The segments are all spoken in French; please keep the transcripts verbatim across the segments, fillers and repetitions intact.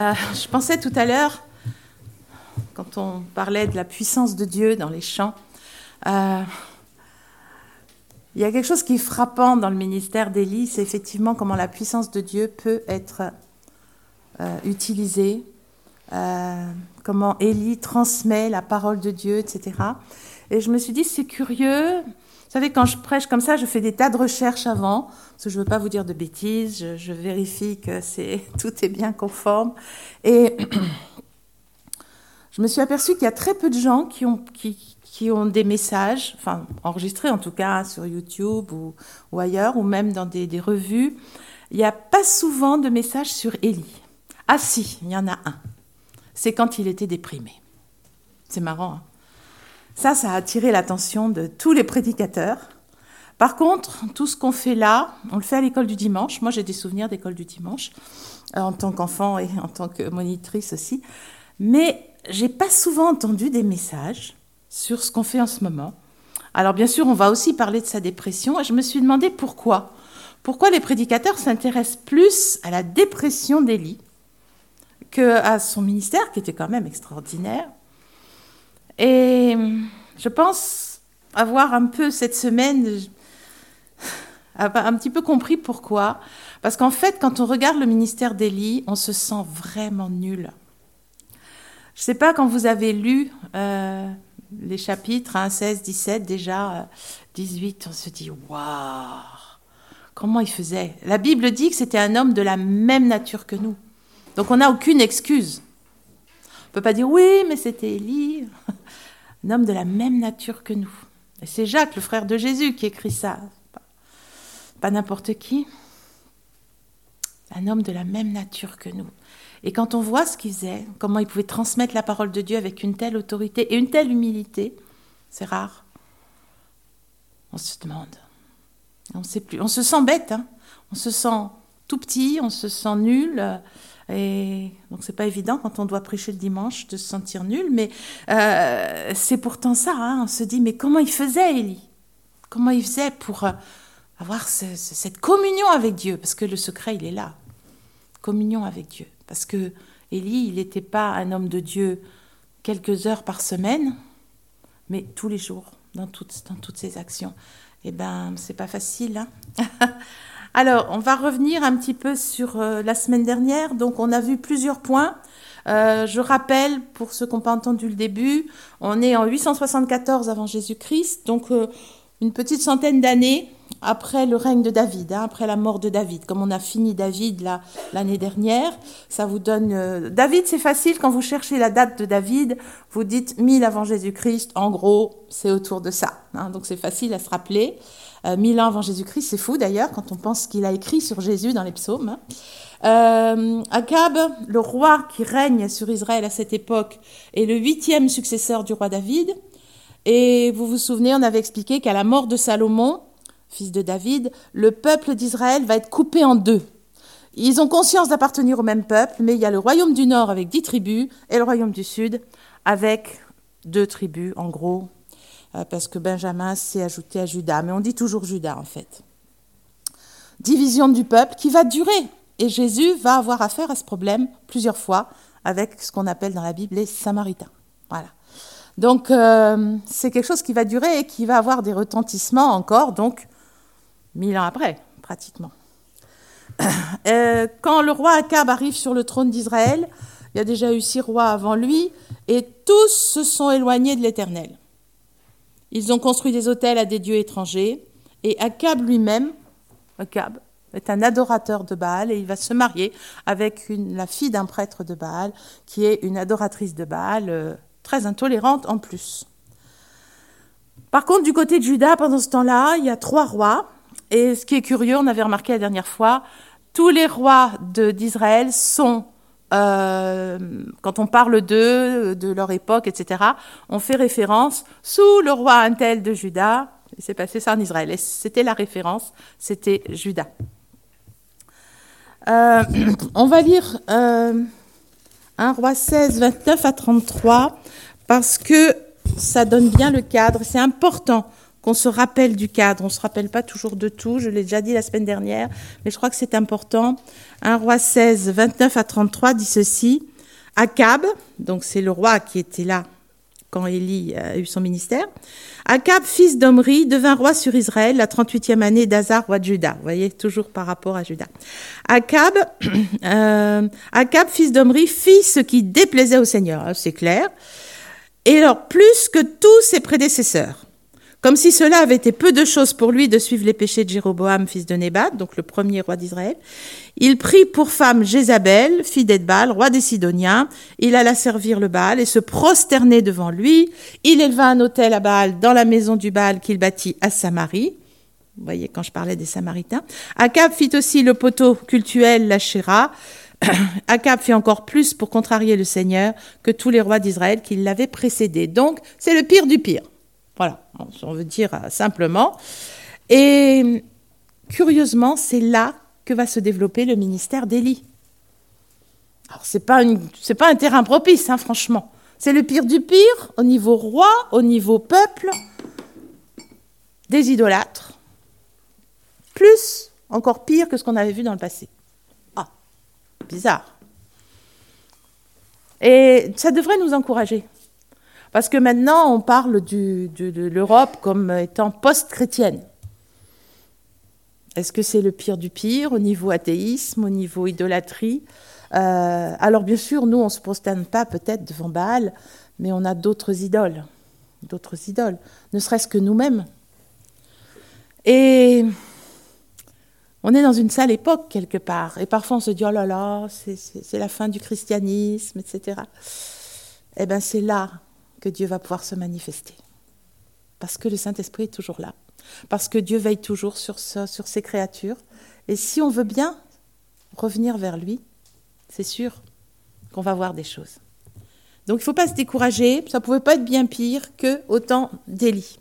Euh, je pensais tout à l'heure, quand on parlait de la puissance de Dieu dans les chants, euh, il y a quelque chose qui est frappant dans le ministère d'Élie, c'est effectivement comment la puissance de Dieu peut être euh, utilisée, euh, comment Élie transmet la parole de Dieu, et cetera. Et je me suis dit, c'est curieux. Vous savez, quand je prêche comme ça, je fais des tas de recherches avant, parce que je ne veux pas vous dire de bêtises, je, je vérifie que c'est, tout est bien conforme. Et je me suis aperçue qu'il y a très peu de gens qui ont, qui, qui ont des messages, enfin enregistrés en tout cas sur YouTube ou, ou ailleurs, ou même dans des, des revues. Il n'y a pas souvent de messages sur Élie. Ah si, il y en a un. C'est quand il était déprimé. C'est marrant, hein. Ça, ça a attiré l'attention de tous les prédicateurs. Par contre, tout ce qu'on fait là, on le fait à l'école du dimanche. Moi, j'ai des souvenirs d'école du dimanche, euh, en tant qu'enfant et en tant que monitrice aussi. Mais j'ai pas souvent entendu des messages sur ce qu'on fait en ce moment. Alors, bien sûr, on va aussi parler de sa dépression. Et je me suis demandé pourquoi. Pourquoi les prédicateurs s'intéressent plus à la dépression d'Élie qu'à son ministère, qui était quand même extraordinaire. Et je pense avoir un peu cette semaine, un petit peu compris pourquoi. Parce qu'en fait, quand on regarde le ministère d'Élie, on se sent vraiment nul. Je ne sais pas quand vous avez lu euh, les chapitres hein, seize, dix-sept, déjà euh, dix-huit, on se dit « Waouh ! Comment il faisait ?» La Bible dit que c'était un homme de la même nature que nous. Donc on n'a aucune excuse. On ne peut pas dire « Oui, mais c'était Élie !» Un homme de la même nature que nous. Et c'est Jacques, le frère de Jésus, qui écrit ça. Pas, pas n'importe qui. Un homme de la même nature que nous. Et quand on voit ce qu'il faisait, comment il pouvait transmettre la parole de Dieu avec une telle autorité et une telle humilité, c'est rare. On se demande. On sait plus. On se sent bête, hein. On se sent tout petit, on se sent nul. Et donc c'est pas évident quand on doit prêcher le dimanche de se sentir nul, mais euh, c'est pourtant ça. Hein. On se dit mais comment il faisait Élie ? Comment il faisait pour euh, avoir ce, ce, cette communion avec Dieu ? Parce que le secret il est là, communion avec Dieu. Parce que Élie il n'était pas un homme de Dieu quelques heures par semaine, mais tous les jours dans toutes dans toutes ses actions. Eh ben c'est pas facile. Hein. Alors, on va revenir un petit peu sur euh, la semaine dernière. Donc, on a vu plusieurs points. Euh, je rappelle, pour ceux qui n'ont pas entendu le début, on est en huit cent soixante-quatorze avant Jésus-Christ, donc euh, une petite centaine d'années après le règne de David, hein, après la mort de David. Comme on a fini David là, l'année dernière, ça vous donne... Euh, David, c'est facile, quand vous cherchez la date de David, vous dites mille avant Jésus-Christ, en gros, c'est autour de ça. Hein, donc, c'est facile à se rappeler. Euh, mille ans avant Jésus-Christ, c'est fou d'ailleurs quand on pense qu'il a écrit sur Jésus dans les psaumes. Euh, Akab, le roi qui règne sur Israël à cette époque, est le huitième successeur du roi David. Et vous vous souvenez, on avait expliqué qu'à la mort de Salomon, fils de David, le peuple d'Israël va être coupé en deux. Ils ont conscience d'appartenir au même peuple, mais il y a le royaume du nord avec dix tribus et le royaume du sud avec deux tribus en gros. Parce que Benjamin s'est ajouté à Juda. Mais on dit toujours Juda, en fait. Division du peuple qui va durer. Et Jésus va avoir affaire à ce problème plusieurs fois avec ce qu'on appelle dans la Bible les Samaritains. Voilà. Donc, euh, c'est quelque chose qui va durer et qui va avoir des retentissements encore, donc, mille ans après, pratiquement. Euh, quand le roi Akab arrive sur le trône d'Israël, il y a déjà eu six rois avant lui, et tous se sont éloignés de l'Éternel. Ils ont construit des autels à des dieux étrangers. Et Akab lui-même, Akab, est un adorateur de Baal et il va se marier avec une, la fille d'un prêtre de Baal qui est une adoratrice de Baal, euh, très intolérante en plus. Par contre, du côté de Juda, pendant ce temps-là, il y a trois rois. Et ce qui est curieux, on avait remarqué la dernière fois, tous les rois de, d'Israël sont... Euh, quand on parle d'eux, de leur époque, et cetera, on fait référence sous le roi un tel de Juda. Il s'est passé ça en Israël. Et c'était la référence, c'était Juda. Euh, on va lire euh, un roi seize, vingt-neuf à trente-trois, parce que ça donne bien le cadre. C'est important qu'on se rappelle du cadre. On ne se rappelle pas toujours de tout, je l'ai déjà dit la semaine dernière, mais je crois que c'est important. un roi seize, vingt-neuf à trente-trois dit ceci. Akab, donc c'est le roi qui était là quand Élie a eu son ministère. Akab, fils d'Omri, devint roi sur Israël la trente-huitième année d'Asa, roi de Juda. Vous voyez, toujours par rapport à Juda. Akab, euh, Akab, fils d'Omri, fit ce qui déplaisait au Seigneur. C'est clair. Et alors, plus que tous ses prédécesseurs. Comme si cela avait été peu de choses pour lui de suivre les péchés de Jéroboam, fils de Nébat, donc le premier roi d'Israël. Il prit pour femme Jézabel, fille d'Edbal, roi des Sidoniens. Il alla servir le Baal et se prosterner devant lui. Il éleva un autel à Baal dans la maison du Baal qu'il bâtit à Samarie. Vous voyez, quand je parlais des Samaritains. Akab fit aussi le poteau cultuel, l'Ashéra. Akab fit encore plus pour contrarier le Seigneur que tous les rois d'Israël qui l'avaient précédé. Donc, c'est le pire du pire. Voilà, on veut dire simplement. Et curieusement, c'est là que va se développer le ministère d'Élie. Alors, c'est pas une, c'est pas un terrain propice, hein, franchement. C'est le pire du pire, au niveau roi, au niveau peuple, des idolâtres. Plus, encore pire que ce qu'on avait vu dans le passé. Ah, bizarre. Et ça devrait nous encourager. Parce que maintenant, on parle du, de, de l'Europe comme étant post-chrétienne. Est-ce que c'est le pire du pire au niveau athéisme, au niveau idolâtrie ? euh, Alors bien sûr, nous, on ne se prosterne pas peut-être devant Baal, mais on a d'autres idoles, d'autres idoles, ne serait-ce que nous-mêmes. Et on est dans une sale époque quelque part. Et parfois, on se dit, oh là là, c'est, c'est, c'est la fin du christianisme, et cetera. Eh bien, c'est là que Dieu va pouvoir se manifester. Parce que le Saint-Esprit est toujours là. Parce que Dieu veille toujours sur, ce, sur ses créatures. Et si on veut bien revenir vers lui, c'est sûr qu'on va voir des choses. Donc il ne faut pas se décourager. Ça ne pouvait pas être bien pire qu'au temps d'Élie.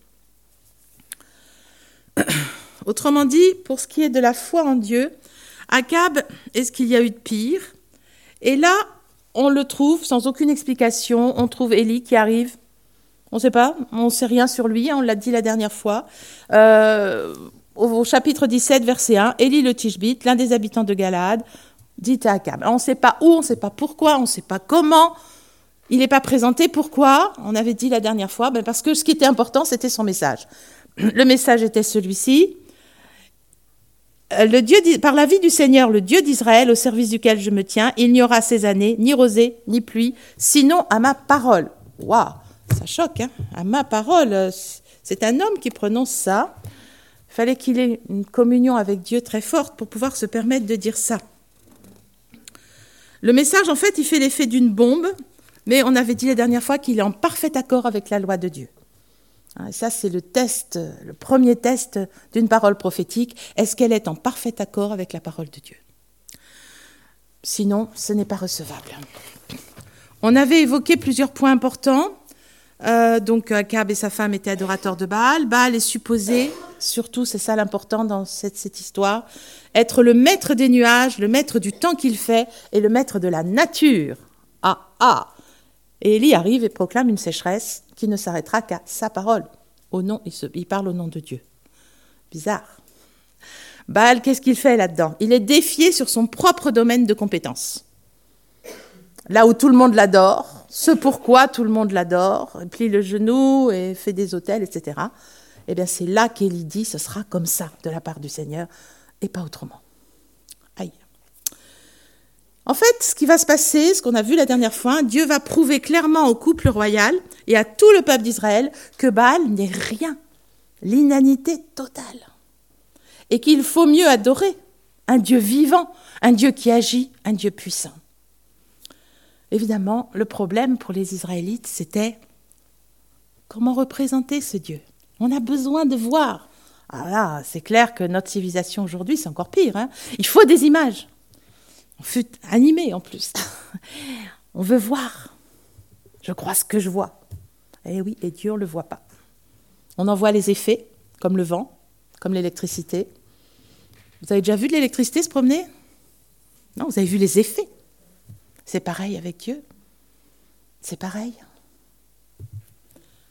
Autrement dit, pour ce qui est de la foi en Dieu, Akab, est-ce qu'il y a eu de pire ? Et là, on le trouve sans aucune explication. On trouve Élie qui arrive. On ne sait pas, on ne sait rien sur lui, on l'a dit la dernière fois. Euh, au, au chapitre dix-sept, verset un, Élie le Tishbite, l'un des habitants de Galaad, dit à Akab. On ne sait pas où, on ne sait pas pourquoi, on ne sait pas comment. Il n'est pas présenté. Pourquoi ? On avait dit la dernière fois, ben parce que ce qui était important, c'était son message. Le message était celui-ci. Le Dieu, par la vie du Seigneur, le Dieu d'Israël, au service duquel je me tiens, il n'y aura ces années ni rosée, ni pluie, sinon à ma parole. Waouh, ça choque, hein ? À ma parole. C'est un homme qui prononce ça. Il fallait qu'il ait une communion avec Dieu très forte pour pouvoir se permettre de dire ça. Le message, en fait, il fait l'effet d'une bombe, mais on avait dit la dernière fois qu'il est en parfait accord avec la loi de Dieu. Et ça, c'est le test, le premier test d'une parole prophétique. Est-ce qu'elle est en parfait accord avec la parole de Dieu ? Sinon, ce n'est pas recevable. On avait évoqué plusieurs points importants. Euh, donc, Akab et sa femme étaient adorateurs de Baal. Baal est supposé, surtout, c'est ça l'important dans cette, cette histoire, être le maître des nuages, le maître du temps qu'il fait et le maître de la nature. Ah, ah ! Et Élie arrive et proclame une sécheresse qui ne s'arrêtera qu'à sa parole. Au nom, il, se, il parle au nom de Dieu. Bizarre. Baal, qu'est-ce qu'il fait là-dedans ? Il est défié sur son propre domaine de compétence. Là où tout le monde l'adore, ce pourquoi tout le monde l'adore, il plie le genou et fait des autels, et cetera. Eh bien, c'est là qu'Élie dit, ce sera comme ça de la part du Seigneur et pas autrement. Aïe. En fait, ce qui va se passer, ce qu'on a vu la dernière fois, Dieu va prouver clairement au couple royal et à tout le peuple d'Israël que Baal n'est rien, l'inanité totale, et qu'il faut mieux adorer un Dieu vivant, un Dieu qui agit, un Dieu puissant. Évidemment, le problème pour les Israélites, c'était comment représenter ce Dieu. On a besoin de voir. Ah là, c'est clair que notre civilisation aujourd'hui, c'est encore pire, hein. Il faut des images. On fut animé en plus. On veut voir. Je crois ce que je vois. Eh oui, et Dieu, on ne le voit pas. On en voit les effets, comme le vent, comme l'électricité. Vous avez déjà vu de l'électricité se promener ? Non, vous avez vu les effets. C'est pareil avec Dieu. C'est pareil.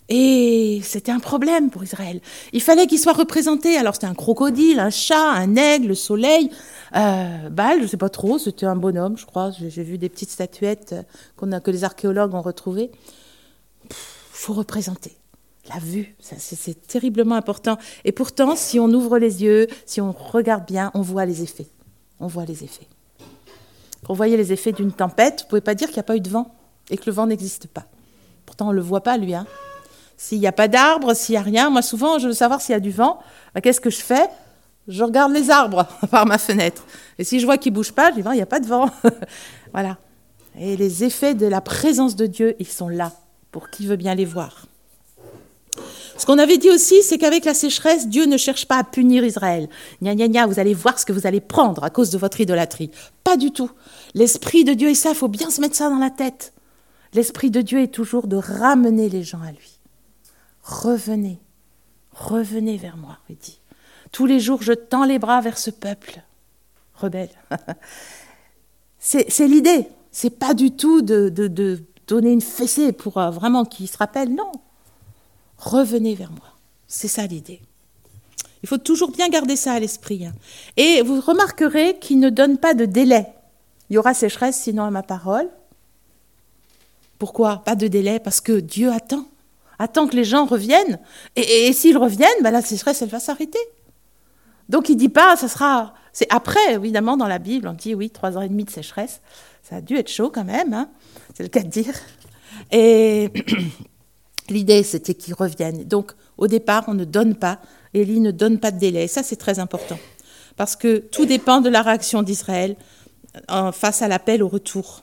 Et c'était un problème pour Israël. Il fallait qu'il soit représenté. Alors c'était un crocodile, un chat, un aigle, le soleil. Euh, Baal, je ne sais pas trop, c'était un bonhomme, je crois. J'ai, j'ai vu des petites statuettes qu'on a, que les archéologues ont retrouvées. Il faut représenter. La vue, ça, c'est, c'est terriblement important. Et pourtant, si on ouvre les yeux, si on regarde bien, on voit les effets. On voit les effets. Quand vous voyez les effets d'une tempête, vous ne pouvez pas dire qu'il n'y a pas eu de vent et que le vent n'existe pas. Pourtant, on ne le voit pas, lui, hein. S'il n'y a pas d'arbres, s'il n'y a rien, moi souvent je veux savoir s'il y a du vent, ben, qu'est-ce que je fais? Je regarde les arbres par ma fenêtre. Et si je vois qu'ils ne bougent pas, je dis ben, il n'y a pas de vent. Voilà. Et les effets de la présence de Dieu, ils sont là, pour qui veut bien les voir. Ce qu'on avait dit aussi, c'est qu'avec la sécheresse, Dieu ne cherche pas à punir Israël. Gna gna gna, vous allez voir ce que vous allez prendre à cause de votre idolâtrie. Pas du tout. L'Esprit de Dieu, et ça, il faut bien se mettre ça dans la tête. L'Esprit de Dieu est toujours de ramener les gens à lui. Revenez, revenez vers moi, il dit. Tous les jours, je tends les bras vers ce peuple rebelle. c'est, c'est l'idée. C'est pas du tout de, de, de donner une fessée pour euh, vraiment qu'ils se rappellent. Non. Revenez vers moi. C'est ça l'idée. Il faut toujours bien garder ça à l'esprit. Hein. Et vous remarquerez qu'il ne donne pas de délai. Il y aura sécheresse, sinon à ma parole. Pourquoi? Pas de délai, parce que Dieu attend. Attend que les gens reviennent. Et, et, et s'ils reviennent, ben la sécheresse, elle va s'arrêter. Donc il ne dit pas, ça sera... C'est après, évidemment, dans la Bible, on dit, oui, trois ans et demi de sécheresse. Ça a dû être chaud quand même, hein, c'est le cas de dire. Et l'idée, c'était qu'ils reviennent. Donc, au départ, on ne donne pas. Élie ne donne pas de délai. Et ça, c'est très important. Parce que tout dépend de la réaction d'Israël face à l'appel au retour.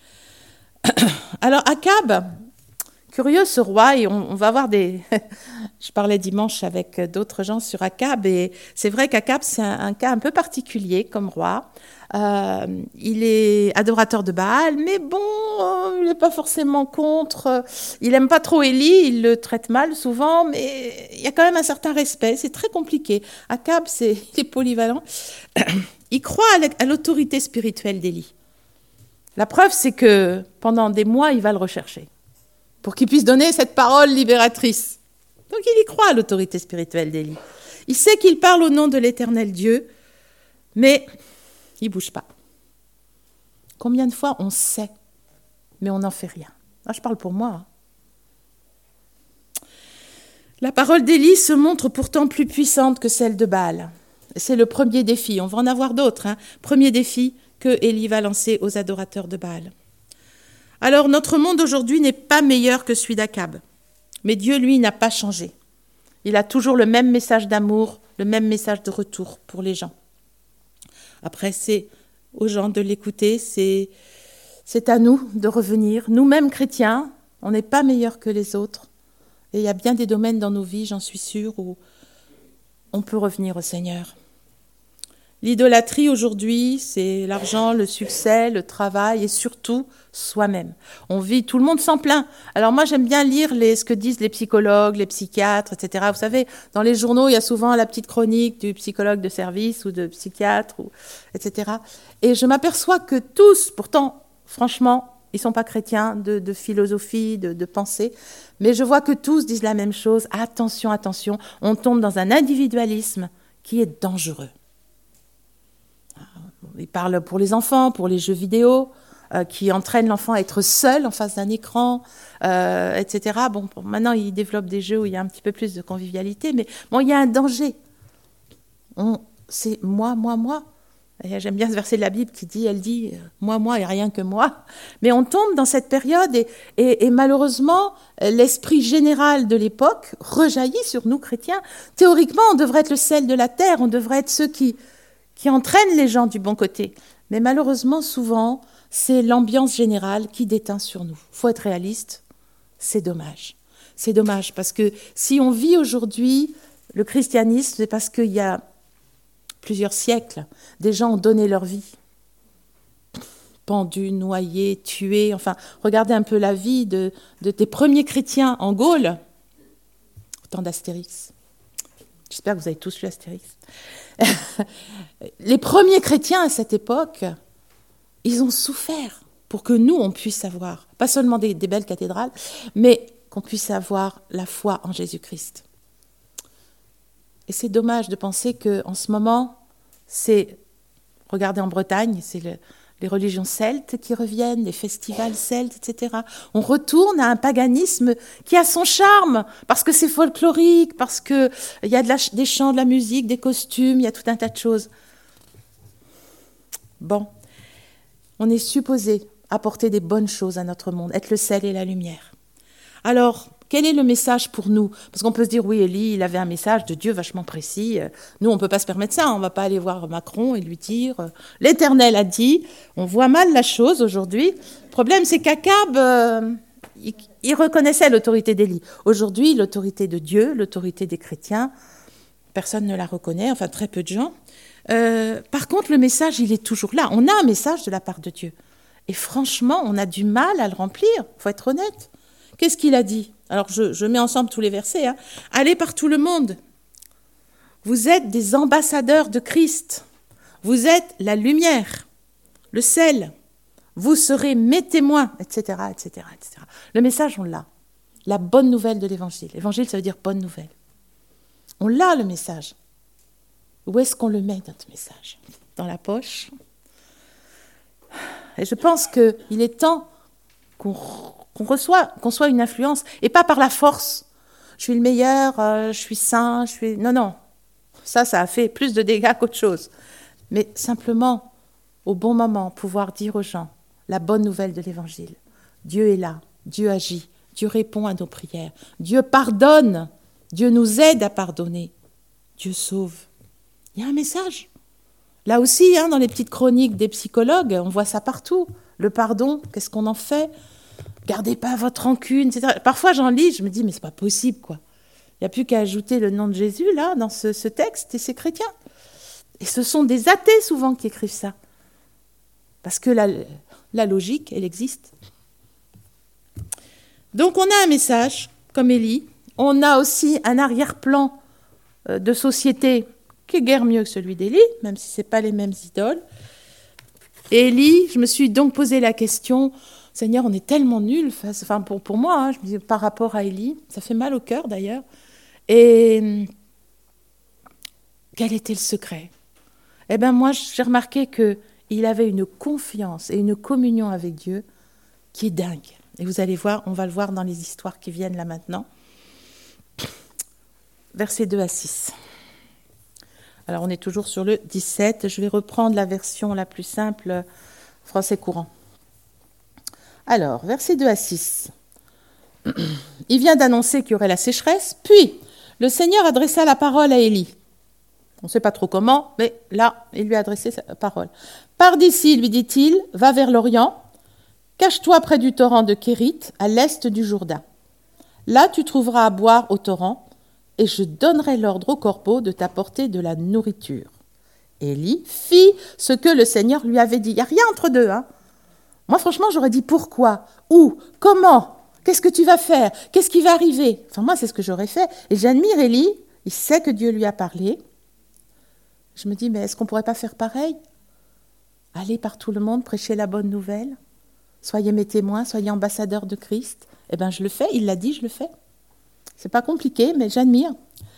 Alors, Akab... Curieux ce roi, et on, on va voir des... Je parlais dimanche avec d'autres gens sur Akab, et c'est vrai qu'Akab, c'est un, un cas un peu particulier comme roi. Euh, il est adorateur de Baal, mais bon, euh, il n'est pas forcément contre. Il n'aime pas trop Élie, il le traite mal souvent, mais il y a quand même un certain respect. C'est très compliqué. Akab, c'est, il est polyvalent. Il croit à l'autorité spirituelle d'Élie. La preuve, c'est que pendant des mois, il va le rechercher pour qu'il puisse donner cette parole libératrice. Donc il y croit à l'autorité spirituelle d'Élie. Il sait qu'il parle au nom de l'Éternel Dieu, mais il ne bouge pas. Combien de fois on sait, mais on n'en fait rien? Ah, je parle pour moi. Hein. La parole d'Élie se montre pourtant plus puissante que celle de Baal. C'est le premier défi. On va en avoir d'autres. Hein. Premier défi que Élie va lancer aux adorateurs de Baal. Alors, notre monde aujourd'hui n'est pas meilleur que celui d'Akab. Mais Dieu, lui, n'a pas changé. Il a toujours le même message d'amour, le même message de retour pour les gens. Après, c'est aux gens de l'écouter, c'est, c'est à nous de revenir. Nous-mêmes, chrétiens, on n'est pas meilleurs que les autres. Et il y a bien des domaines dans nos vies, j'en suis sûre, où on peut revenir au Seigneur. L'idolâtrie aujourd'hui, c'est l'argent, le succès, le travail et surtout soi-même. On vit, tout le monde s'en plaint. Alors moi, j'aime bien lire les, ce que disent les psychologues, les psychiatres, et cetera. Vous savez, dans les journaux, il y a souvent la petite chronique du psychologue de service ou de psychiatre, ou, et cetera. Et je m'aperçois que tous, pourtant, franchement, ils ne sont pas chrétiens de, de philosophie, de, de pensée, mais je vois que tous disent la même chose. Attention, attention, on tombe dans un individualisme qui est dangereux. Il parle pour les enfants, pour les jeux vidéo, euh, qui entraînent l'enfant à être seul en face d'un écran, euh, et cetera. Bon, pour, maintenant, il développe des jeux où il y a un petit peu plus de convivialité, mais bon, il y a un danger. On, c'est moi, moi, moi. Et j'aime bien ce verset de la Bible qui dit, elle dit, moi, moi et rien que moi. Mais on tombe dans cette période et, et, et malheureusement, l'esprit général de l'époque rejaillit sur nous, chrétiens. Théoriquement, on devrait être le sel de la terre, on devrait être ceux qui... qui entraîne les gens du bon côté. Mais malheureusement, souvent, c'est l'ambiance générale qui déteint sur nous. Il faut être réaliste, c'est dommage. C'est dommage, parce que si on vit aujourd'hui le christianisme, c'est parce qu'il y a plusieurs siècles, des gens ont donné leur vie. Pendus, noyés, tués, enfin, regardez un peu la vie de, de des premiers chrétiens en Gaule, au temps d'Astérix. J'espère que vous avez tous lu Astérix. Les premiers chrétiens à cette époque, ils ont souffert pour que nous, on puisse savoir, pas seulement des, des belles cathédrales, mais qu'on puisse avoir la foi en Jésus-Christ. Et c'est dommage de penser qu'en ce moment, c'est, regardez en Bretagne, c'est le, les religions celtes qui reviennent, les festivals celtes, et cetera. On retourne à un paganisme qui a son charme, parce que c'est folklorique, parce qu'il y a de la, des chants, de la musique, des costumes, il y a tout un tas de choses. Bon, on est supposé apporter des bonnes choses à notre monde, être le sel et la lumière. Alors, quel est le message pour nous? Parce qu'on peut se dire, oui, Élie, il avait un message de Dieu vachement précis. Nous, on ne peut pas se permettre ça. On ne va pas aller voir Macron et lui dire, l'Éternel a dit. On voit mal la chose aujourd'hui. Le problème, c'est qu'Akab, euh, il, il reconnaissait l'autorité d'Élie. Aujourd'hui, l'autorité de Dieu, l'autorité des chrétiens, personne ne la reconnaît, enfin très peu de gens. Euh, par contre, le message, il est toujours là. On a un message de la part de Dieu. Et franchement, on a du mal à le remplir. Il faut être honnête. Qu'est-ce qu'il a dit? Alors, je, je mets ensemble tous les versets. Hein. Allez par tout le monde. Vous êtes des ambassadeurs de Christ. Vous êtes la lumière, le sel. Vous serez mes témoins, et cetera, et cetera, et cetera. Le message, on l'a. La bonne nouvelle de l'Évangile. L'Évangile, ça veut dire bonne nouvelle. On l'a, le message. Où est-ce qu'on le met, notre message? Dans la poche. Et je pense qu'il est temps qu'on... qu'on reçoit, qu'on soit une influence, et pas par la force. Je suis le meilleur, euh, je suis saint, je suis... Non, non. Ça, ça a fait plus de dégâts qu'autre chose. Mais simplement, au bon moment, pouvoir dire aux gens la bonne nouvelle de l'Évangile. Dieu est là, Dieu agit, Dieu répond à nos prières, Dieu pardonne, Dieu nous aide à pardonner, Dieu sauve. Il y a un message. Là aussi, hein, dans les petites chroniques des psychologues, on voit ça partout. Le pardon, qu'est-ce qu'on en fait? Gardez pas votre rancune, et cetera. Parfois, j'en lis, je me dis, mais c'est pas possible, quoi. Il n'y a plus qu'à ajouter le nom de Jésus, là, dans ce, ce texte, et c'est chrétien. Et ce sont des athées, souvent, qui écrivent ça. Parce que la, la logique, elle existe. Donc, on a un message, comme Élie. On a aussi un arrière-plan de société qui est guère mieux que celui d'Élie, même si ce n'est pas les mêmes idoles. Et Élie, je me suis donc posé la question... Seigneur, on est tellement nuls, enfin pour, pour moi, hein, je me dis, par rapport à Élie, ça fait mal au cœur d'ailleurs. Et quel était le secret? Eh bien moi, j'ai remarqué qu'il avait une confiance et une communion avec Dieu qui est dingue. Et vous allez voir, on va le voir dans les histoires qui viennent là maintenant. Versets deux à six. Alors on est toujours sur le dix-sept, je vais reprendre la version la plus simple, français courant. Alors, versets deux à six. Il vient d'annoncer qu'il y aurait la sécheresse, puis le Seigneur adressa la parole à Élie. On ne sait pas trop comment, mais là, il lui a adressé sa parole. « Pars d'ici, lui dit-il, va vers l'Orient, cache-toi près du torrent de Kérith, à l'est du Jourdain. Là, tu trouveras à boire au torrent, et je donnerai l'ordre au corbeau de t'apporter de la nourriture. » Élie fit ce que le Seigneur lui avait dit. Il n'y a rien entre deux, hein. Moi, franchement, j'aurais dit pourquoi, où, comment, qu'est-ce que tu vas faire, qu'est-ce qui va arriver. Enfin, moi, c'est ce que j'aurais fait. Et j'admire Élie, il sait que Dieu lui a parlé. Je me dis, mais est-ce qu'on ne pourrait pas faire pareil? Aller par tout le monde, prêcher la bonne nouvelle. Soyez mes témoins, soyez ambassadeurs de Christ. Eh bien, je le fais, il l'a dit, je le fais. C'est pas compliqué, mais j'admire.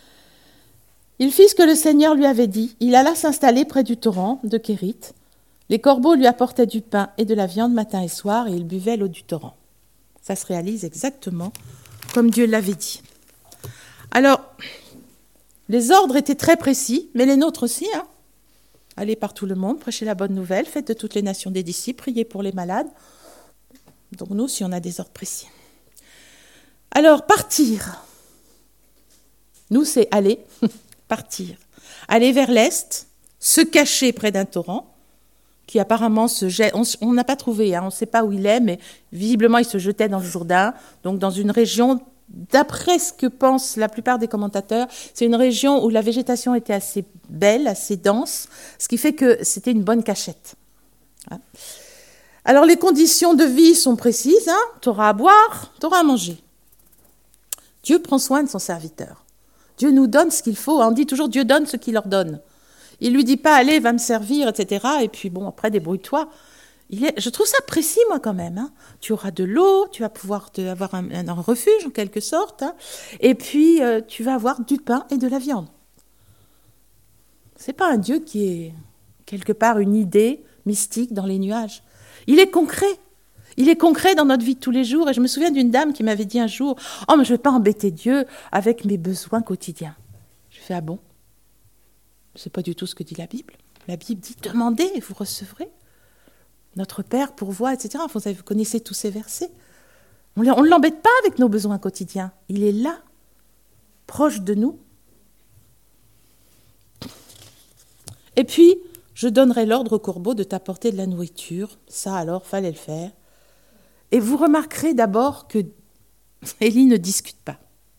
Il fit ce que le Seigneur lui avait dit. Il alla s'installer près du torrent de Kérith. Les corbeaux lui apportaient du pain et de la viande matin et soir, et il buvait l'eau du torrent. Ça se réalise exactement comme Dieu l'avait dit. Alors, les ordres étaient très précis, mais les nôtres aussi. Hein. Allez par tout le monde, prêchez la bonne nouvelle, faites de toutes les nations des disciples, priez pour les malades. Donc nous aussi, on a des ordres précis. Alors, partir. Nous, c'est aller, partir. Aller vers l'est, se cacher près d'un torrent, qui apparemment se jette, on n'a pas trouvé, hein, on ne sait pas où il est, mais visiblement il se jetait dans le Jourdain, donc dans une région, d'après ce que pensent la plupart des commentateurs, c'est une région où la végétation était assez belle, assez dense, ce qui fait que c'était une bonne cachette. Alors les conditions de vie sont précises, hein, tu auras à boire, tu auras à manger. Dieu prend soin de son serviteur. Dieu nous donne ce qu'il faut, on dit toujours Dieu donne ce qu'il leur donne. Il ne lui dit pas, allez, va me servir, et cetera. Et puis, bon, après, débrouille-toi. Il est, je trouve ça précis, moi, quand même. Hein. Tu auras de l'eau, tu vas pouvoir te, avoir un, un, un refuge, en quelque sorte. Hein. Et puis, euh, tu vas avoir du pain et de la viande. C'est pas un Dieu qui est, quelque part, une idée mystique dans les nuages. Il est concret. Il est concret dans notre vie de tous les jours. Et je me souviens d'une dame qui m'avait dit un jour, « Oh, mais je ne vais pas embêter Dieu avec mes besoins quotidiens. » Je fais « Ah bon ?» C'est pas du tout ce que dit la Bible. La Bible dit « Demandez et vous recevrez. » Notre Père pourvoit, et cetera. Vous, avez, vous connaissez tous ces versets. On ne l'embête pas avec nos besoins quotidiens. Il est là, proche de nous. Et puis, je donnerai l'ordre au corbeau de t'apporter de la nourriture. Ça, alors, fallait le faire. Et vous remarquerez d'abord que Élie ne discute pas.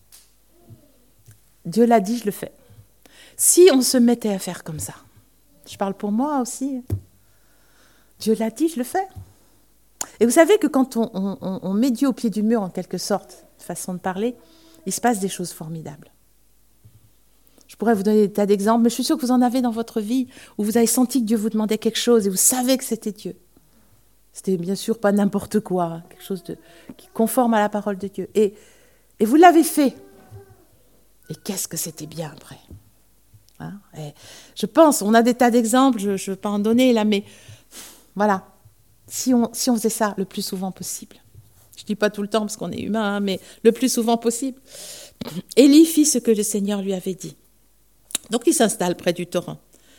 Dieu l'a dit, je le fais. Si on se mettait à faire comme ça, je parle pour moi aussi, Dieu l'a dit, je le fais. Et vous savez que quand on, on, on met Dieu au pied du mur, en quelque sorte, façon de parler, il se passe des choses formidables. Je pourrais vous donner des tas d'exemples, mais je suis sûre que vous en avez dans votre vie, où vous avez senti que Dieu vous demandait quelque chose et vous savez que c'était Dieu. C'était bien sûr pas n'importe quoi, hein, quelque chose de, qui est conforme à la parole de Dieu. Et, et vous l'avez fait. Et qu'est-ce que c'était bien après, hein, et je pense, on a des tas d'exemples, je ne veux pas en donner là, mais voilà, si on, si on faisait ça le plus souvent possible. Je ne dis pas tout le temps parce qu'on est humain, hein, mais le plus souvent possible. Élie fit ce que le Seigneur lui avait dit. Donc il s'installe près du torrent.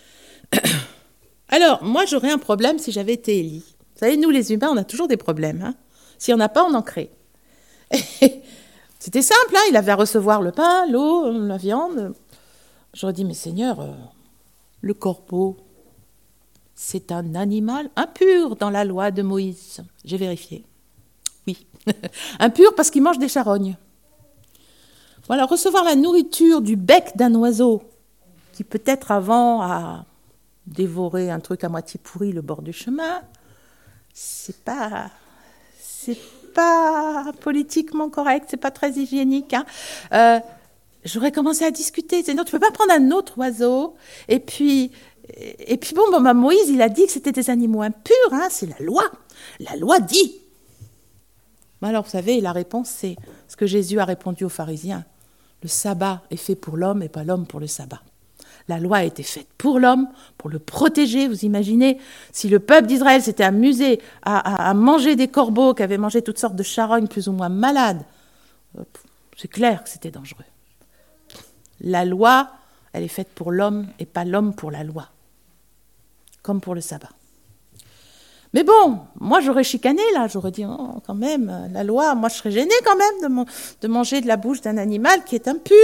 Alors, moi j'aurais un problème si j'avais été Élie. Vous savez, nous les humains, on a toujours des problèmes. Hein. Si on n'a pas, on en crée. C'était simple, hein, il avait à recevoir le pain, l'eau, la viande. J'aurais dit, mais Seigneur, euh, le corbeau, c'est un animal impur dans la loi de Moïse. J'ai vérifié. Oui, impur parce qu'il mange des charognes. Voilà, recevoir la nourriture du bec d'un oiseau qui peut-être avant a dévoré un truc à moitié pourri le bord du chemin, c'est pas, c'est pas politiquement correct, c'est pas très hygiénique. Hein. Euh, j'aurais commencé à discuter. Non, tu peux pas prendre un autre oiseau et puis. Et puis bon, bon bah Moïse, il a dit que c'était des animaux impurs, hein, c'est la loi. La loi dit. Alors, vous savez, la réponse, c'est ce que Jésus a répondu aux pharisiens. Le sabbat est fait pour l'homme et pas l'homme pour le sabbat. La loi a été faite pour l'homme, pour le protéger. Vous imaginez, si le peuple d'Israël s'était amusé à, à, à manger des corbeaux qui avaient mangé toutes sortes de charognes plus ou moins malades, c'est clair que c'était dangereux. La loi, elle est faite pour l'homme et pas l'homme pour la loi. Comme pour le sabbat. Mais bon, moi j'aurais chicané là, j'aurais dit, oh, quand même, la loi, moi je serais gênée quand même de, mon, de manger de la bouche d'un animal qui est impur.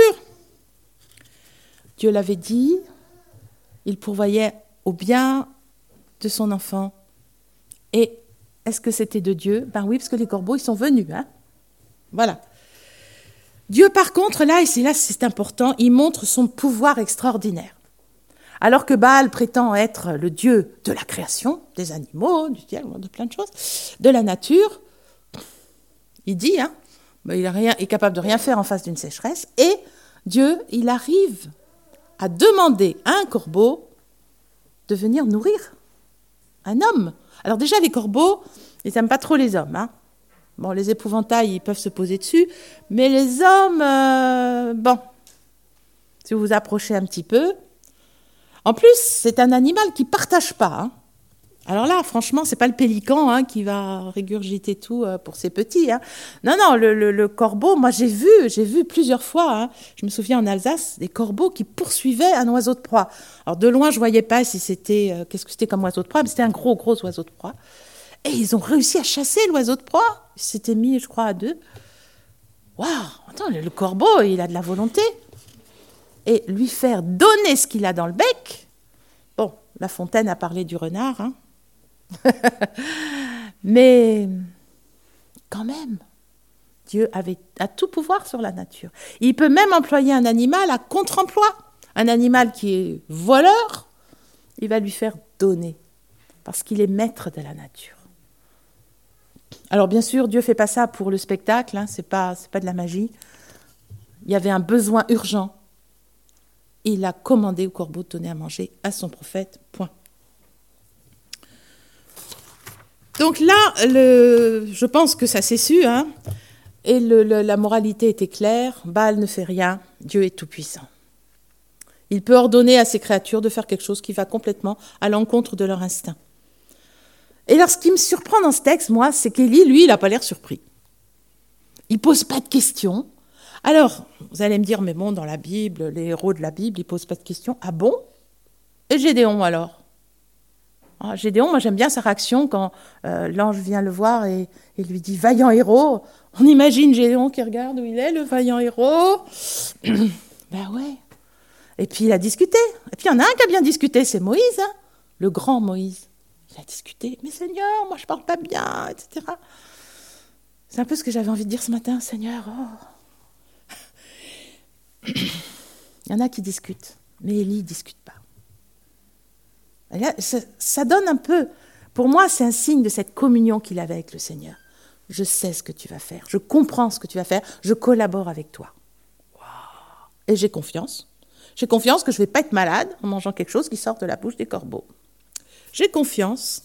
Dieu l'avait dit, il pourvoyait au bien de son enfant. Et est-ce que c'était de Dieu? Ben oui, parce que les corbeaux, ils sont venus. Hein, voilà. Dieu, par contre, là, et c'est là c'est important, il montre son pouvoir extraordinaire. Alors que Baal prétend être le Dieu de la création, des animaux, du ciel, de plein de choses, de la nature, il dit, hein, ben il est, rien, est capable de rien faire en face d'une sécheresse, et Dieu, il arrive à demander à un corbeau de venir nourrir un homme. Alors déjà, les corbeaux, ils n'aiment pas trop les hommes. Hein. Bon, les épouvantails, ils peuvent se poser dessus, mais les hommes, euh, bon, si vous vous approchez un petit peu. En plus, c'est un animal qui ne partage pas. Hein. Alors là, franchement, ce n'est pas le pélican hein, qui va régurgiter tout euh, pour ses petits. Hein. Non, non, le, le, le corbeau, moi j'ai vu, j'ai vu plusieurs fois, hein, je me souviens en Alsace, des corbeaux qui poursuivaient un oiseau de proie. Alors de loin, je ne voyais pas si c'était, euh, qu'est-ce que c'était comme oiseau de proie, mais c'était un gros, gros oiseau de proie. Et ils ont réussi à chasser l'oiseau de proie. Ils s'étaient mis, je crois, à deux. Waouh, attends, le, le corbeau, il a de la volonté. Et lui faire donner ce qu'il a dans le bec. Bon, La Fontaine a parlé du renard, hein. Mais quand même, Dieu avait, a tout pouvoir sur la nature. Il peut même employer un animal à contre-emploi. Un animal qui est voleur, il va lui faire donner, parce qu'il est maître de la nature. Alors bien sûr, Dieu ne fait pas ça pour le spectacle, hein, ce n'est pas, c'est pas de la magie. Il y avait un besoin urgent. Il a commandé au corbeau de donner à manger à son prophète, point. Donc là, le, je pense que ça s'est su, hein, et le, le, la moralité était claire, Baal ne fait rien, Dieu est tout-puissant. Il peut ordonner à ses créatures de faire quelque chose qui va complètement à l'encontre de leur instinct. Et alors, ce qui me surprend dans ce texte, moi, c'est qu'Élie, lui, il n'a pas l'air surpris. Il ne pose pas de questions. Alors, vous allez me dire, mais bon, dans la Bible, les héros de la Bible, ils ne posent pas de questions. Ah bon? Et Gédéon, alors? Ah, Gédéon, moi, j'aime bien sa réaction quand euh, l'ange vient le voir et, et lui dit « Vaillant héros ». On imagine Gédéon qui regarde où il est, le vaillant héros. Ben ouais. Et puis, il a discuté. Et puis, il y en a un qui a bien discuté, c'est Moïse, hein, le grand Moïse. Il a discuté. « Mais Seigneur, moi, je ne parle pas bien, et cetera » C'est un peu ce que j'avais envie de dire ce matin, Seigneur. Oh. Il y en a qui discutent, mais Élie ne discute pas. Et là, ça, ça donne un peu, pour moi, c'est un signe de cette communion qu'il avait avec le Seigneur. Je sais ce que tu vas faire, je comprends ce que tu vas faire, je collabore avec toi. Wow. Et j'ai confiance. J'ai confiance que je ne vais pas être malade en mangeant quelque chose qui sort de la bouche des corbeaux. J'ai confiance.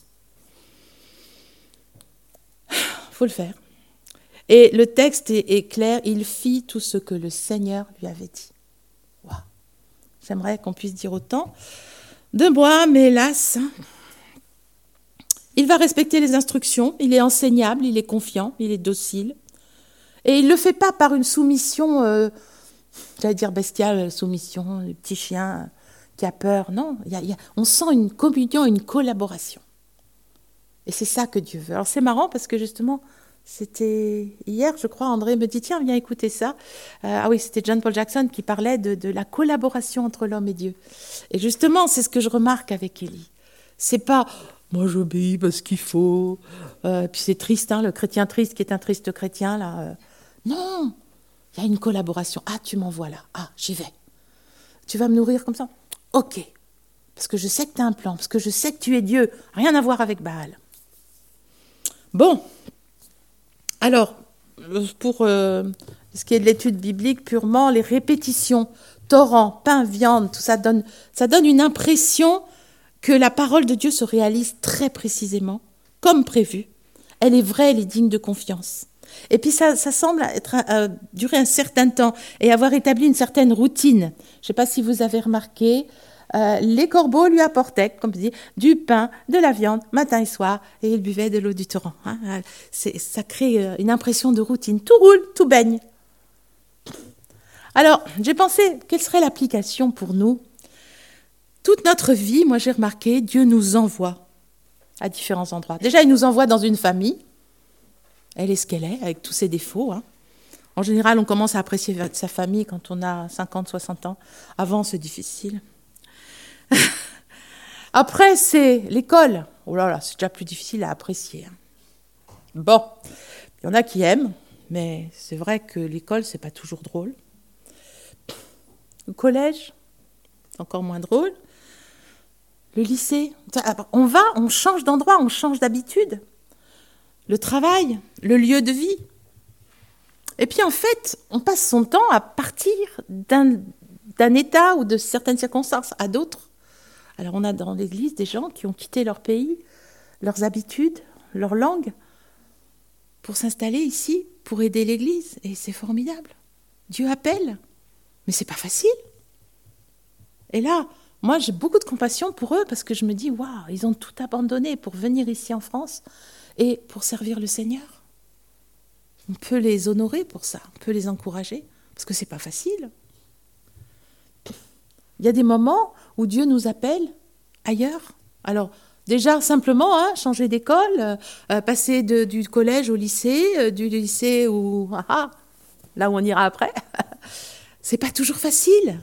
Il faut le faire. Et le texte est, est clair, il fit tout ce que le Seigneur lui avait dit. Wow. J'aimerais qu'on puisse dire autant de moi, mais hélas, il va respecter les instructions, il est enseignable, il est confiant, il est docile. Et il ne le fait pas par une soumission, euh, j'allais dire bestiale, soumission, le petit chien qui a peur. Non, il y a, il y a, on sent une communion, une collaboration. Et c'est ça que Dieu veut. Alors c'est marrant parce que justement, c'était hier, je crois, André me dit, tiens, viens écouter ça. Euh, ah oui, c'était John Paul Jackson qui parlait de, de la collaboration entre l'homme et Dieu. Et justement, c'est ce que je remarque avec Élie. C'est pas, moi j'obéis parce qu'il faut. Euh, puis c'est triste, hein, le chrétien triste qui est un triste chrétien, là. Euh, non, il y a une collaboration. Ah, tu m'envoies là. Ah, j'y vais. Tu vas me nourrir comme ça? Ok. Parce que je sais que tu as un plan, parce que je sais que tu es Dieu. Rien à voir avec Baal. Bon. Alors, pour euh, ce qui est de l'étude biblique purement, les répétitions, torrent, pain, viande, tout ça donne, ça donne une impression que la parole de Dieu se réalise très précisément, comme prévu. Elle est vraie, elle est digne de confiance. Et puis ça, ça semble être, euh, durer un certain temps et avoir établi une certaine routine. Je ne sais pas si vous avez remarqué, Euh, les corbeaux lui apportaient, comme je dis, du pain, de la viande, matin et soir, et il buvait de l'eau du torrent. Hein. C'est, ça crée une impression de routine. Tout roule, tout baigne. Alors, j'ai pensé, quelle serait l'application pour nous? Toute notre vie, moi j'ai remarqué, Dieu nous envoie à différents endroits. Déjà, il nous envoie dans une famille. Elle est ce qu'elle est, avec tous ses défauts. Hein. En général, on commence à apprécier sa famille quand on a cinquante, soixante ans. Avant, c'est difficile. Après, c'est l'école. Oh là là, c'est déjà plus difficile à apprécier. Bon, il y en a qui aiment, mais c'est vrai que l'école, c'est pas toujours drôle. Le collège, c'est encore moins drôle. Le lycée, on va, on change d'endroit, on change d'habitude. Le travail, le lieu de vie. Et puis en fait, on passe son temps à partir d'un, d'un état ou de certaines circonstances à d'autres. Alors on a dans l'Église des gens qui ont quitté leur pays, leurs habitudes, leur langue, pour s'installer ici, pour aider l'Église. Et c'est formidable. Dieu appelle, mais c'est pas facile. Et là, moi j'ai beaucoup de compassion pour eux parce que je me dis, waouh, ils ont tout abandonné pour venir ici en France et pour servir le Seigneur. On peut les honorer pour ça, on peut les encourager, parce que c'est pas facile. Il y a des moments où Dieu nous appelle ailleurs. Alors, déjà, simplement, hein, changer d'école, euh, passer de, du collège au lycée, euh, du lycée au... Ah, ah, là où on ira après. C'est pas toujours facile.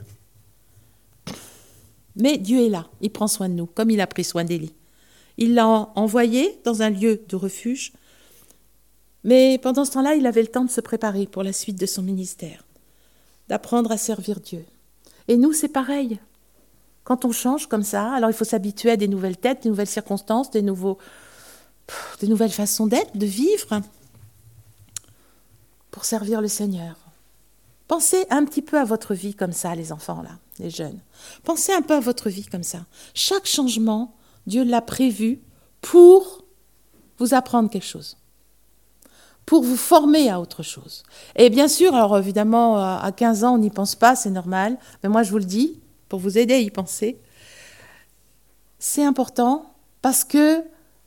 Mais Dieu est là, il prend soin de nous, comme il a pris soin d'Élie. Il l'a envoyé dans un lieu de refuge, mais pendant ce temps-là, il avait le temps de se préparer pour la suite de son ministère, d'apprendre à servir Dieu. Et nous, c'est pareil. Quand on change comme ça, alors il faut s'habituer à des nouvelles têtes, des nouvelles circonstances, des, nouveaux, des nouvelles façons d'être, de vivre, pour servir le Seigneur. Pensez un petit peu à votre vie comme ça, les enfants, là, les jeunes. Pensez un peu à votre vie comme ça. Chaque changement, Dieu l'a prévu pour vous apprendre quelque chose, pour vous former à autre chose. Et bien sûr, alors évidemment, à quinze ans, on n'y pense pas, c'est normal, mais moi je vous le dis, pour vous aider à y penser, c'est important parce que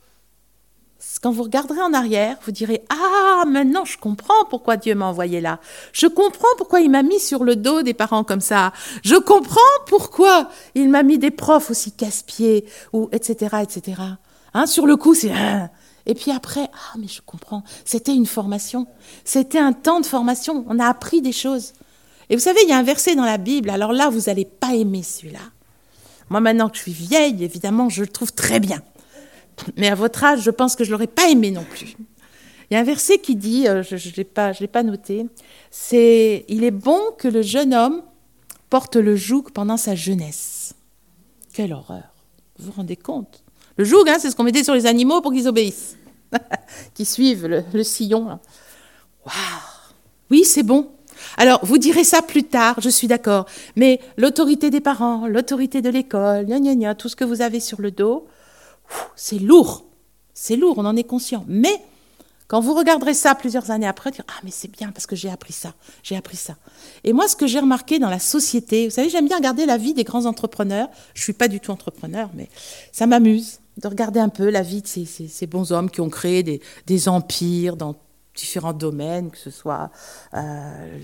quand vous regarderez en arrière, vous direz « Ah, maintenant je comprends pourquoi Dieu m'a envoyé là. Je comprends pourquoi il m'a mis sur le dos des parents comme ça. Je comprends pourquoi il m'a mis des profs aussi casse-pieds, ou et cetera, et cetera. Hein, sur le coup, c'est... Et puis après, ah, mais je comprends. C'était une formation. C'était un temps de formation. On a appris des choses. Et vous savez, il y a un verset dans la Bible. Alors là, vous n'allez pas aimer celui-là. Moi, maintenant que je suis vieille, évidemment, je le trouve très bien. Mais à votre âge, je pense que je ne l'aurais pas aimé non plus. Il y a un verset qui dit, euh, je ne l'ai pas, je l'ai pas noté, c'est « Il est bon que le jeune homme porte le joug pendant sa jeunesse. » Quelle horreur. Vous vous rendez compte? Le joug, hein, c'est ce qu'on mettait sur les animaux pour qu'ils obéissent, qu'ils suivent le, le sillon. Là. Waouh. Oui, c'est bon. Alors, vous direz ça plus tard, je suis d'accord. Mais l'autorité des parents, l'autorité de l'école, gna, gna, gna, tout ce que vous avez sur le dos, c'est lourd. C'est lourd, on en est conscient. Mais quand vous regarderez ça plusieurs années après, vous direz, ah, mais c'est bien parce que j'ai appris ça, j'ai appris ça. Et moi, ce que j'ai remarqué dans la société, vous savez, j'aime bien regarder la vie des grands entrepreneurs. Je ne suis pas du tout entrepreneur, mais ça m'amuse de regarder un peu la vie de ces, ces, ces bons hommes qui ont créé des, des empires dans différents domaines, que ce soit euh,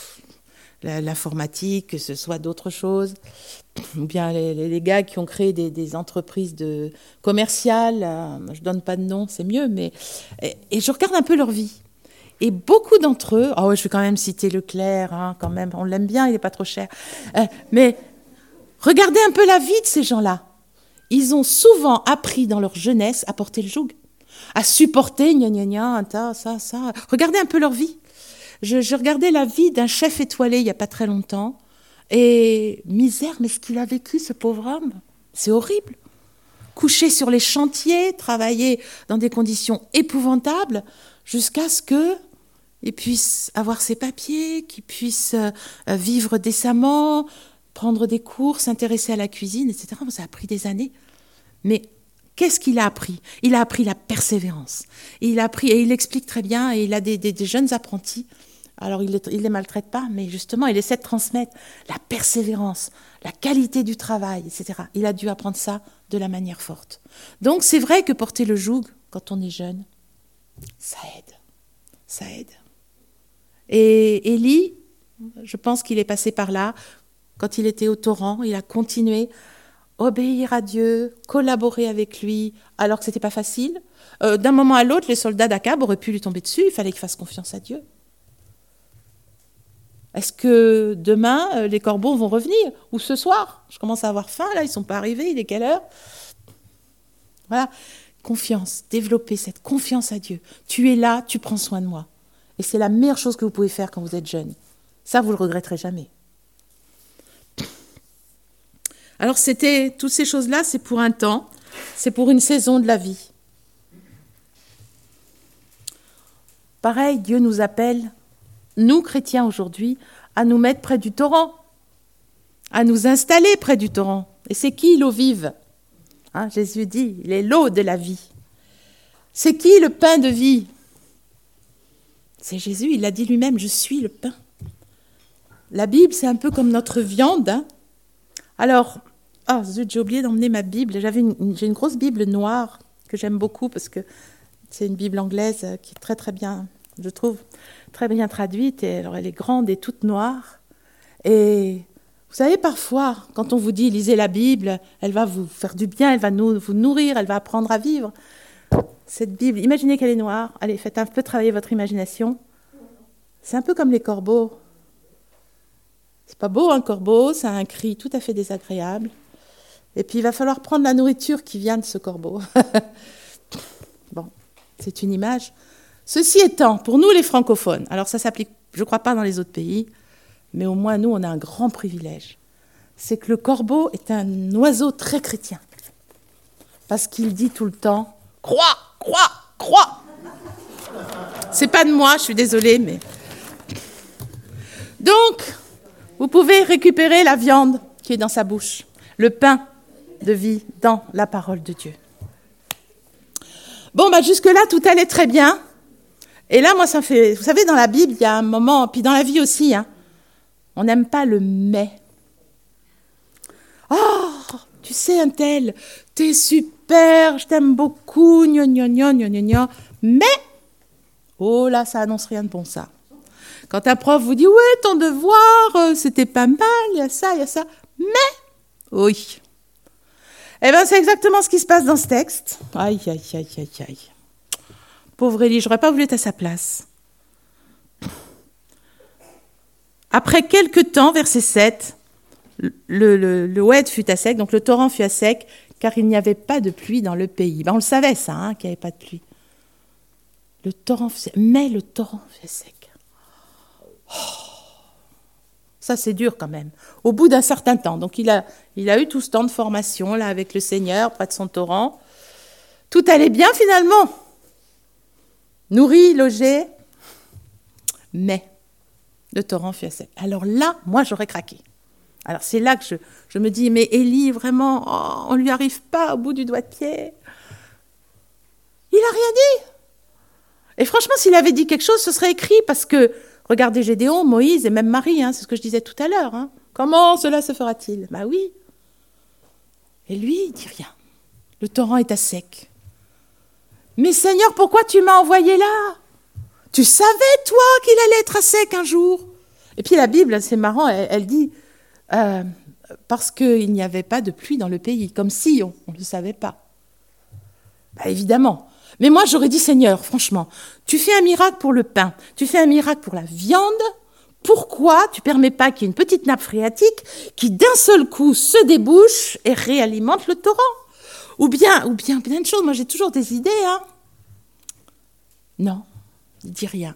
l'informatique, que ce soit d'autres choses, ou bien les, les, les gars qui ont créé des, des entreprises de, commerciales, euh, je ne donne pas de nom, c'est mieux, mais et, et je regarde un peu leur vie. Et beaucoup d'entre eux, oh ouais, je vais quand même citer Leclerc, hein, quand même, on l'aime bien, il n'est pas trop cher, euh, mais regardez un peu la vie de ces gens-là. Ils ont souvent appris dans leur jeunesse à porter le joug, à supporter, gna gna gna, ça, ça, ça. Regardez un peu leur vie. Je, je regardais la vie d'un chef étoilé il n'y a pas très longtemps, et misère, mais ce qu'il a vécu, ce pauvre homme, c'est horrible. Coucher sur les chantiers, travailler dans des conditions épouvantables, jusqu'à ce qu'il puisse avoir ses papiers, qu'il puisse euh, vivre décemment, prendre des cours, s'intéresser à la cuisine, et cetera. Ça a pris des années. Mais qu'est-ce qu'il a appris? Il a appris la persévérance. Il a appris, et il explique très bien, et il a des, des, des jeunes apprentis. Alors, il ne les, les maltraite pas, mais justement, il essaie de transmettre la persévérance, la qualité du travail, et cetera. Il a dû apprendre ça de la manière forte. Donc, c'est vrai que porter le joug, quand on est jeune, ça aide. Ça aide. Et Élie, je pense qu'il est passé par là. Quand il était au torrent, il a continué à obéir à Dieu, collaborer avec lui, alors que ce n'était pas facile. Euh, d'un moment à l'autre, les soldats d'Akab auraient pu lui tomber dessus, il fallait qu'il fasse confiance à Dieu. Est-ce que demain, euh, les corbeaux vont revenir? Ou ce soir? Je commence à avoir faim, là, ils ne sont pas arrivés, il est quelle heure? Voilà, confiance, développer cette confiance à Dieu. Tu es là, tu prends soin de moi. Et c'est la meilleure chose que vous pouvez faire quand vous êtes jeune. Ça, vous ne le regretterez jamais. Alors, c'était, toutes ces choses-là, c'est pour un temps, c'est pour une saison de la vie. Pareil, Dieu nous appelle, nous, chrétiens aujourd'hui, à nous mettre près du torrent, à nous installer près du torrent. Et c'est qui l'eau vive? Hein, Jésus dit, il est l'eau de la vie. C'est qui le pain de vie? C'est Jésus, il l'a dit lui-même, je suis le pain. La Bible, c'est un peu comme notre viande. Hein. Alors, ah zut, j'ai oublié d'emmener ma Bible. J'avais une, une, j'ai une grosse Bible noire que j'aime beaucoup parce que c'est une Bible anglaise qui est très très bien, je trouve, très bien traduite. Et alors elle est grande et toute noire. Et vous savez, parfois, quand on vous dit lisez la Bible, elle va vous faire du bien, elle va nous, vous nourrir, elle va apprendre à vivre. Cette Bible, imaginez qu'elle est noire. Allez, faites un peu travailler votre imagination. C'est un peu comme les corbeaux. C'est pas beau un corbeau, ça a un cri tout à fait désagréable. Et puis il va falloir prendre la nourriture qui vient de ce corbeau. Bon, c'est une image. Ceci étant, pour nous les francophones, alors ça s'applique, je ne crois pas dans les autres pays, mais au moins nous on a un grand privilège. C'est que le corbeau est un oiseau très chrétien. Parce qu'il dit tout le temps, crois, crois, crois. C'est pas de moi, je suis désolée, mais... Donc, vous pouvez récupérer la viande qui est dans sa bouche, le pain de vie dans la parole de Dieu. Bon, bah jusque-là, tout allait très bien. Et là, moi, ça me fait... Vous savez, dans la Bible, il y a un moment, puis dans la vie aussi, hein, on n'aime pas le « mais ». Oh, tu sais, un tel, t'es super, je t'aime beaucoup, gna gna gna gna gna gna. Mais, oh là, ça annonce rien de bon, ça. Quand un prof vous dit, ouais, ton devoir, euh, c'était pas mal, il y a ça, il y a ça. Mais, oui. Eh bien, c'est exactement ce qui se passe dans ce texte. Aïe, aïe, aïe, aïe, aïe. Pauvre Élie, j'aurais pas voulu être à sa place. Après quelques temps, verset sept, le, le, le oued fut à sec, donc le torrent fut à sec, car il n'y avait pas de pluie dans le pays. Ben, on le savait, ça, hein, qu'il n'y avait pas de pluie. Le torrent fut sec, mais le torrent fut à sec. Oh, ça, c'est dur quand même. Au bout d'un certain temps. Donc, il a, il a eu tout ce temps de formation, là, avec le Seigneur, près de son torrent. Tout allait bien, finalement. Nourri, logé. Mais le torrent fut à sec. Alors là, moi, j'aurais craqué. Alors, c'est là que je, je me dis, mais Élie, vraiment, oh, on ne lui arrive pas au bout du doigt de pied. Il n'a rien dit. Et franchement, s'il avait dit quelque chose, ce serait écrit, parce que, regardez Gédéon, Moïse et même Marie, hein, c'est ce que je disais tout à l'heure. Hein. Comment cela se fera-t-il? Bah oui. Et lui, il dit rien. Le torrent est à sec. Mais Seigneur, pourquoi tu m'as envoyé là? Tu savais, toi, qu'il allait être à sec un jour. Et puis la Bible, c'est marrant, elle, elle dit, euh, parce qu'il n'y avait pas de pluie dans le pays, comme si on ne le savait pas. Bah, évidemment. Mais moi, j'aurais dit, Seigneur, franchement, tu fais un miracle pour le pain, tu fais un miracle pour la viande, pourquoi tu ne permets pas qu'il y ait une petite nappe phréatique qui, d'un seul coup, se débouche et réalimente le torrent? Ou bien, ou bien plein de choses. Moi, j'ai toujours des idées, hein. Non, il ne dit rien.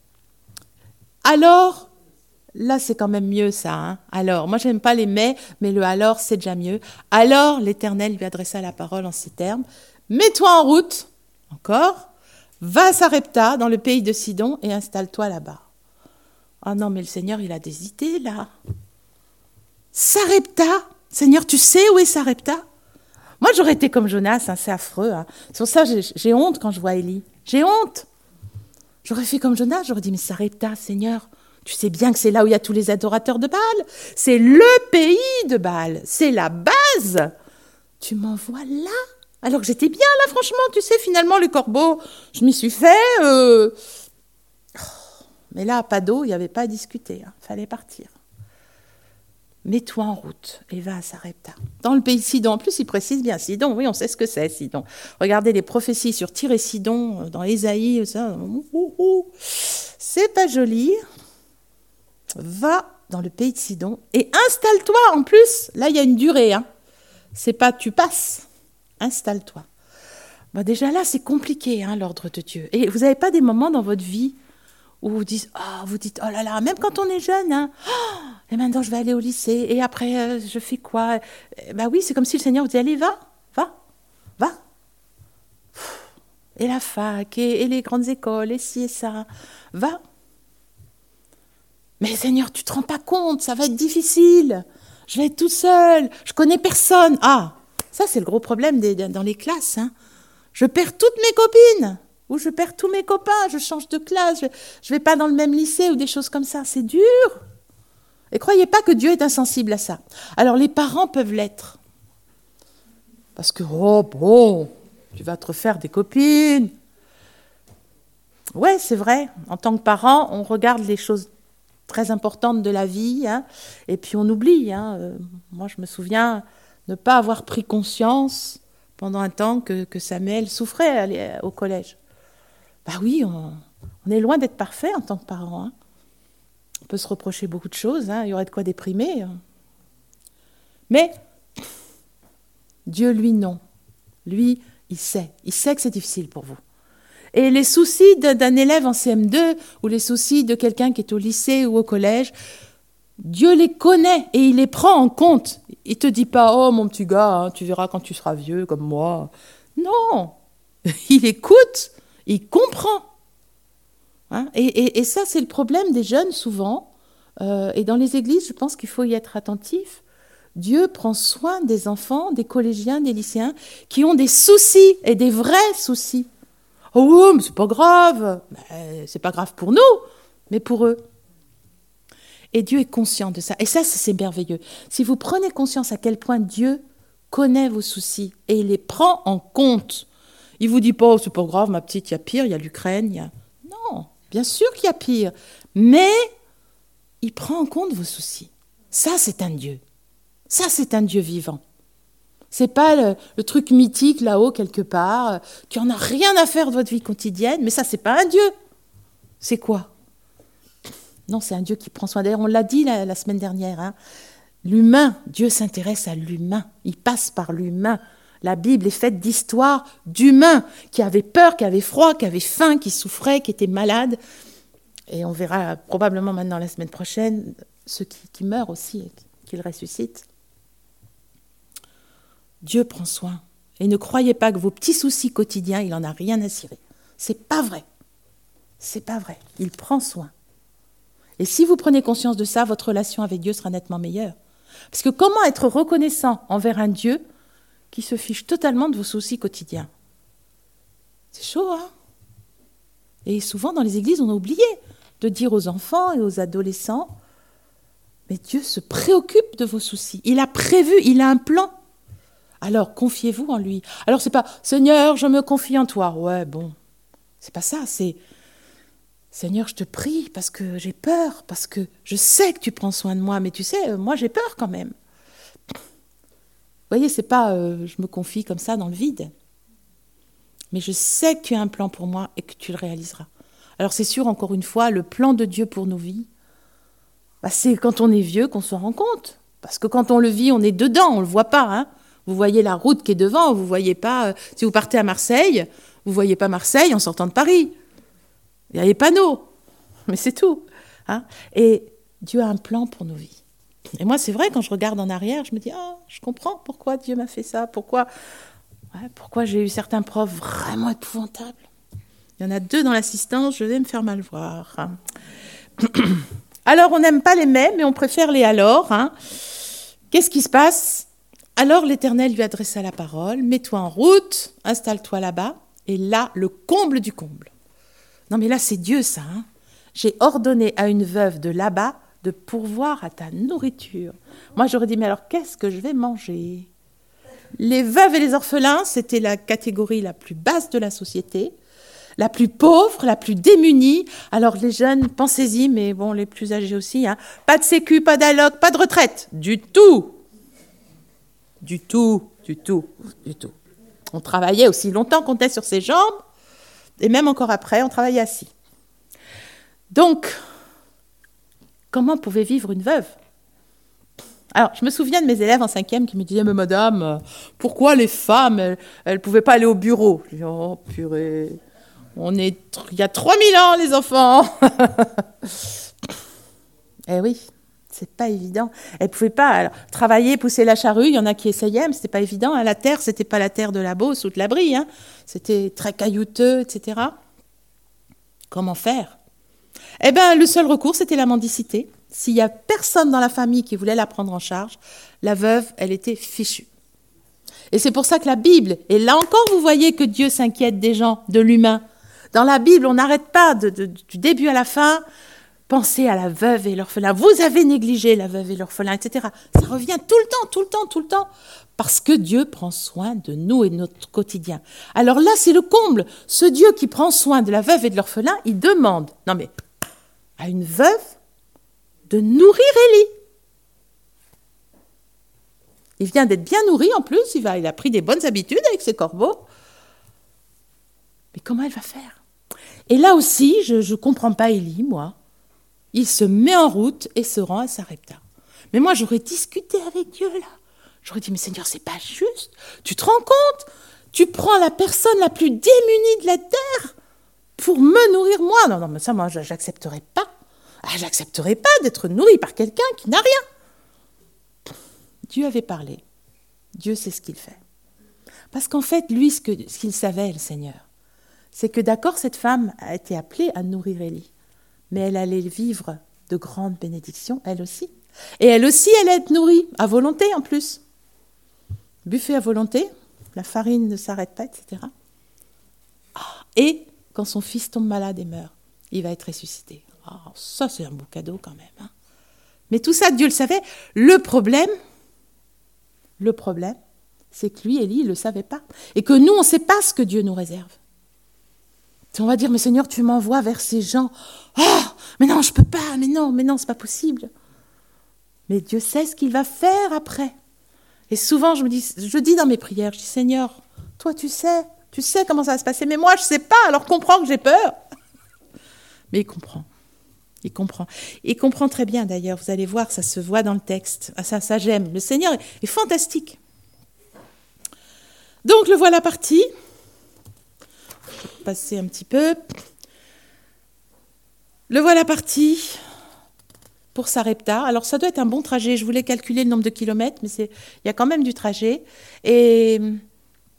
Alors, là, c'est quand même mieux, ça. Hein. Alors, moi, je n'aime pas les mais, mais le alors, c'est déjà mieux. Alors, l'Éternel lui adressa la parole en ces termes. Mets-toi en route, encore, va à Sarepta, dans le pays de Sidon, et installe-toi là-bas. Ah non, mais le Seigneur, il a des idées, là. Sarepta, Seigneur, tu sais où est Sarepta? Moi, j'aurais été comme Jonas, hein, c'est affreux. Hein. C'est pour ça que j'ai, j'ai honte quand je vois Élie. J'ai honte. J'aurais fait comme Jonas, j'aurais dit, mais Sarepta, Seigneur, tu sais bien que c'est là où il y a tous les adorateurs de Baal. C'est le pays de Baal. C'est la base. Tu m'envoies là? Alors que j'étais bien là, franchement, tu sais, finalement, les corbeaux, je m'y suis fait. Euh... Mais là, pas d'eau, il n'y avait pas à discuter. Il hein. fallait partir. Mets-toi en route et va à Sarepta. Dans le pays de Sidon, en plus, il précise bien Sidon. Oui, on sait ce que c'est, Sidon. Regardez les prophéties sur Tyr et Sidon, dans Ésaïe, ça. C'est pas joli. Va dans le pays de Sidon et installe-toi. En plus, là, il y a une durée. Hein. C'est pas tu passes. Installe-toi. Bon, déjà là, c'est compliqué, hein, l'ordre de Dieu. Et vous n'avez pas des moments dans votre vie où vous dites, oh, vous dites, oh là là, même quand on est jeune, hein, oh, et maintenant je vais aller au lycée, et après euh, je fais quoi? Ben oui, c'est comme si le Seigneur vous dit, allez, va, va, va. Et la fac, et, et les grandes écoles, et ci et ça, va. Mais Seigneur, tu te rends pas compte, ça va être difficile, je vais être tout seul, je connais personne. Ah, ça c'est le gros problème des, dans les classes, hein. Je perds toutes mes copines. Ou je perds tous mes copains, je change de classe, je ne vais pas dans le même lycée ou des choses comme ça. C'est dur. Et croyez pas que Dieu est insensible à ça. Alors les parents peuvent l'être. Parce que, oh bon, tu vas te refaire des copines. Ouais, c'est vrai. En tant que parent, on regarde les choses très importantes de la vie, hein, et puis on oublie. Hein. Euh, moi, je me souviens ne pas avoir pris conscience pendant un temps que, que Samuel souffrait à aller au collège. Bah oui, on, on est loin d'être parfait en tant que parent. Hein. On peut se reprocher beaucoup de choses, hein, il y aurait de quoi déprimer. Mais Dieu, lui, non. Lui, il sait. Il sait que c'est difficile pour vous. Et les soucis d'un élève en C M deux ou les soucis de quelqu'un qui est au lycée ou au collège, Dieu les connaît et il les prend en compte. Il ne te dit pas « Oh, mon petit gars, hein, tu verras quand tu seras vieux comme moi. » Non, il écoute. Il comprend. Hein, et, et, et ça, c'est le problème des jeunes, souvent. Euh, et dans les églises, je pense qu'il faut y être attentif. Dieu prend soin des enfants, des collégiens, des lycéens, qui ont des soucis, et des vrais soucis, « Oh oui, mais c'est pas grave. » Ben, c'est pas grave pour nous, mais pour eux. Et Dieu est conscient de ça. Et ça, c'est merveilleux. Si vous prenez conscience à quel point Dieu connaît vos soucis et il les prend en compte, il vous dit pas, oh, c'est pas grave, ma petite, il y a pire, il y a l'Ukraine, il y a... Non, bien sûr qu'il y a pire. Mais il prend en compte vos soucis. Ça, c'est un Dieu. Ça, c'est un Dieu vivant. C'est pas le, le truc mythique là-haut, quelque part, euh, qui en a rien à faire de votre vie quotidienne, mais ça, c'est pas un Dieu. C'est quoi ? Non, c'est un Dieu qui prend soin. D'ailleurs, on l'a dit la, la semaine dernière. Hein. L'humain, Dieu s'intéresse à l'humain. Il passe par l'humain. La Bible est faite d'histoires d'humains qui avaient peur, qui avaient froid, qui avaient faim, qui souffraient, qui étaient malades. Et on verra probablement maintenant la semaine prochaine ceux qui, qui meurent aussi, qu'ils ressuscitent. Dieu prend soin. Et ne croyez pas que vos petits soucis quotidiens, il n'en a rien à cirer. C'est pas vrai. C'est pas vrai. Il prend soin. Et si vous prenez conscience de ça, votre relation avec Dieu sera nettement meilleure. Parce que comment être reconnaissant envers un Dieu qui se fiche totalement de vos soucis quotidiens ? C'est chaud, hein ? Et souvent, dans les églises, on a oublié de dire aux enfants et aux adolescents, mais Dieu se préoccupe de vos soucis. Il a prévu, il a un plan. Alors, confiez-vous en lui. Alors, c'est pas, Seigneur, je me confie en toi. Ouais, bon, c'est pas ça, c'est... Seigneur, je te prie parce que j'ai peur, parce que je sais que tu prends soin de moi, mais tu sais, moi j'ai peur quand même. Vous voyez, c'est pas euh, je me confie comme ça dans le vide, mais je sais que tu as un plan pour moi et que tu le réaliseras. Alors c'est sûr, encore une fois, le plan de Dieu pour nos vies, bah, c'est quand on est vieux qu'on s'en rend compte. Parce que quand on le vit, on est dedans, on ne le voit pas. Hein. Vous voyez la route qui est devant, vous voyez pas... Euh, si vous partez à Marseille, vous ne voyez pas Marseille en sortant de Paris. Il y a les panneaux, mais c'est tout. Hein. Et Dieu a un plan pour nos vies. Et moi, c'est vrai, quand je regarde en arrière, je me dis, ah, je comprends pourquoi Dieu m'a fait ça, pourquoi, ouais, pourquoi j'ai eu certains profs vraiment épouvantables. Il y en a deux dans l'assistance, je vais me faire mal voir. Hein. Alors, on n'aime pas les mais, mais on préfère les alors. Hein. Qu'est-ce qui se passe ? Alors, l'Éternel lui adressa la parole, mets-toi en route, installe-toi là-bas, et là, le comble du comble. Non mais là c'est Dieu ça. Hein. J'ai ordonné à une veuve de là-bas de pourvoir à ta nourriture. Moi j'aurais dit mais alors qu'est-ce que je vais manger ? Les veuves et les orphelins, c'était la catégorie la plus basse de la société, la plus pauvre, la plus démunie. Alors les jeunes, pensez-y, mais bon les plus âgés aussi, hein. Pas de sécu, pas d'alloc, pas de retraite, du tout. Du tout, du tout, du tout. On travaillait aussi longtemps qu'on était sur ses jambes. Et même encore après, on travaillait assis. Donc, comment pouvait vivre une veuve ? Alors, je me souviens de mes élèves en cinquième qui me disaient « Mais madame, pourquoi les femmes, elles ne pouvaient pas aller au bureau ?» Je dis « Oh, purée, on est... il y a trois mille ans, les enfants !» Eh oui, c'est pas évident. Elles ne pouvaient pas alors, travailler, pousser la charrue. Il y en a qui essayaient, mais ce n'était pas évident. La terre, ce n'était pas la terre de la Beauce ou de la Brie. Hein. C'était très caillouteux, et cetera. Comment faire ? Eh bien, le seul recours, c'était la mendicité. S'il n'y a personne dans la famille qui voulait la prendre en charge, la veuve, elle était fichue. Et c'est pour ça que la Bible, et là encore, vous voyez que Dieu s'inquiète des gens, de l'humain. Dans la Bible, on n'arrête pas, de, de, du début à la fin, pensez à la veuve et l'orphelin. Vous avez négligé la veuve et l'orphelin, et cetera. Ça revient tout le temps, tout le temps, tout le temps. Parce que Dieu prend soin de nous et de notre quotidien. Alors là, c'est le comble. Ce Dieu qui prend soin de la veuve et de l'orphelin, il demande, non mais, à une veuve, de nourrir Élie. Il vient d'être bien nourri en plus, il, va, il a pris des bonnes habitudes avec ses corbeaux. Mais comment elle va faire ? Et là aussi, je ne comprends pas Élie, moi. Il se met en route et se rend à Sarepta. Mais moi, j'aurais discuté avec Dieu, là. J'aurais dit, mais Seigneur, c'est pas juste. Tu te rends compte ? Tu prends la personne la plus démunie de la terre pour me nourrir moi. Non, non, mais ça, moi, j'accepterais pas. Ah, j'accepterais pas d'être nourri par quelqu'un qui n'a rien. Dieu avait parlé. Dieu sait ce qu'il fait. Parce qu'en fait, lui, ce, que, ce qu'il savait, le Seigneur, c'est que d'accord, cette femme a été appelée à nourrir Élie, mais elle allait vivre de grandes bénédictions, elle aussi. Et elle aussi, elle allait être nourrie, à volonté en plus. Buffet à volonté, la farine ne s'arrête pas, et cetera. Ah, Et quand son fils tombe malade et meurt, il va être ressuscité. Oh, ça, c'est un beau cadeau quand même. Hein. Mais tout ça, Dieu le savait. Le problème, le problème, c'est que lui, Élie, il ne le savait pas. Et que nous, on ne sait pas ce que Dieu nous réserve. On va dire, mais Seigneur, tu m'envoies vers ces gens. Oh, mais non, je ne peux pas, mais non, mais non, ce n'est pas possible. Mais Dieu sait ce qu'il va faire après. Et souvent, je me dis, je dis dans mes prières, je dis, Seigneur, toi, tu sais, tu sais comment ça va se passer, mais moi, je ne sais pas, alors comprends que j'ai peur. Mais il comprend. Il comprend. Il comprend très bien, d'ailleurs, vous allez voir, ça se voit dans le texte. Ah, ça, ça, j'aime. Le Seigneur est fantastique. Donc, le voilà parti. Je vais passer un petit peu. Le voilà parti pour Sarepta. Alors, ça doit être un bon trajet. Je voulais calculer le nombre de kilomètres, mais c'est... il y a quand même du trajet. Et comment ?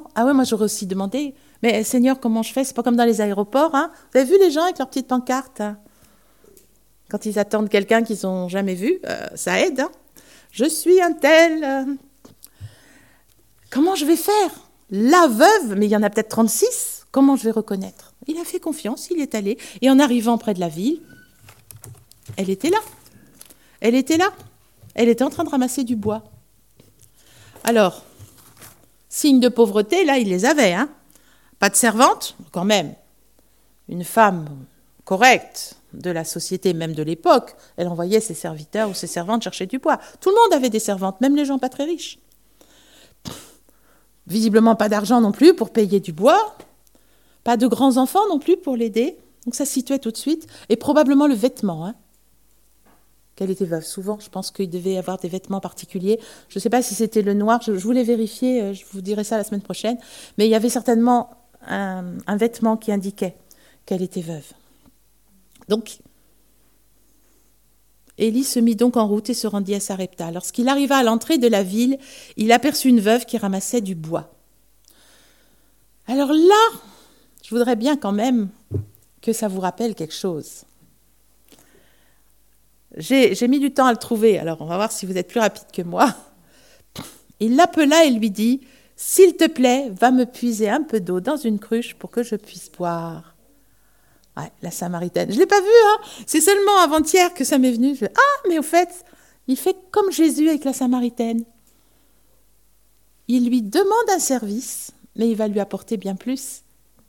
Ah ouais, moi, j'aurais aussi demandé. Mais Seigneur, comment je fais ? C'est pas comme dans les aéroports. Hein ? Vous avez vu les gens avec leurs petites pancartes hein ? Quand ils attendent quelqu'un qu'ils n'ont jamais vu, euh, ça aide. Hein ? Je suis un tel... Euh... Comment je vais faire ? La veuve, mais il y en a peut-être trente-six. Comment je vais reconnaître ? Il a fait confiance, il est allé. Et en arrivant près de la ville, elle était là. Elle était là. Elle était en train de ramasser du bois. Alors, signe de pauvreté, là, il les avait. Hein ? Pas de servante, quand même. Une femme correcte de la société, même de l'époque, elle envoyait ses serviteurs ou ses servantes chercher du bois. Tout le monde avait des servantes, même les gens pas très riches. Visiblement pas d'argent non plus pour payer du bois, pas de grands-enfants non plus pour l'aider. Donc ça se situait tout de suite. Et probablement le vêtement. Hein. Qu'elle était veuve. Souvent, je pense qu'il devait y avoir des vêtements particuliers. Je ne sais pas si c'était le noir, je, je voulais vérifier, je vous dirai ça la semaine prochaine. Mais il y avait certainement un, un vêtement qui indiquait qu'elle était veuve. Donc, Élie se mit donc en route et se rendit à Sarepta. Lorsqu'il arriva à l'entrée de la ville, il aperçut une veuve qui ramassait du bois. Alors là, je voudrais bien quand même que ça vous rappelle quelque chose. J'ai, j'ai mis du temps à le trouver, alors on va voir si vous êtes plus rapide que moi. Il l'appela et lui dit « S'il te plaît, va me puiser un peu d'eau dans une cruche pour que je puisse boire. » Ouais, la Samaritaine. Je ne l'ai pas vue, hein. C'est seulement avant-hier que ça m'est venu. Je... Ah, mais au fait, il fait comme Jésus avec la Samaritaine. Il lui demande un service, mais il va lui apporter bien plus.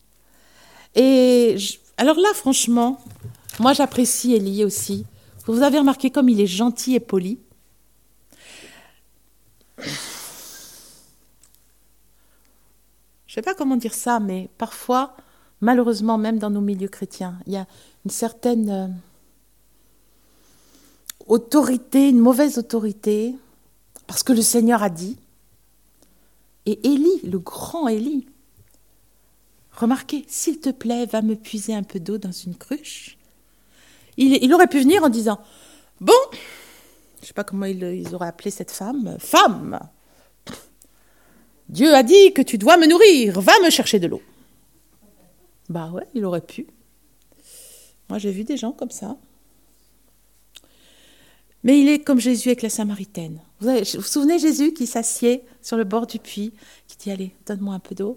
Et je... alors là, franchement, moi j'apprécie Élie aussi. Vous avez remarqué comme il est gentil et poli. Je ne sais pas comment dire ça, mais parfois... Malheureusement, même dans nos milieux chrétiens, il y a une certaine euh, autorité, une mauvaise autorité, parce que le Seigneur a dit. Et Élie, le grand Élie, remarquez, s'il te plaît, va me puiser un peu d'eau dans une cruche. Il, il aurait pu venir en disant, bon, je ne sais pas comment ils, ils auraient appelé cette femme, femme, Dieu a dit que tu dois me nourrir, va me chercher de l'eau. Bah ouais, il aurait pu. Moi, j'ai vu des gens comme ça. Mais il est comme Jésus avec la Samaritaine. Vous avez, vous vous souvenez Jésus qui s'assied sur le bord du puits, qui dit, allez, donne-moi un peu d'eau.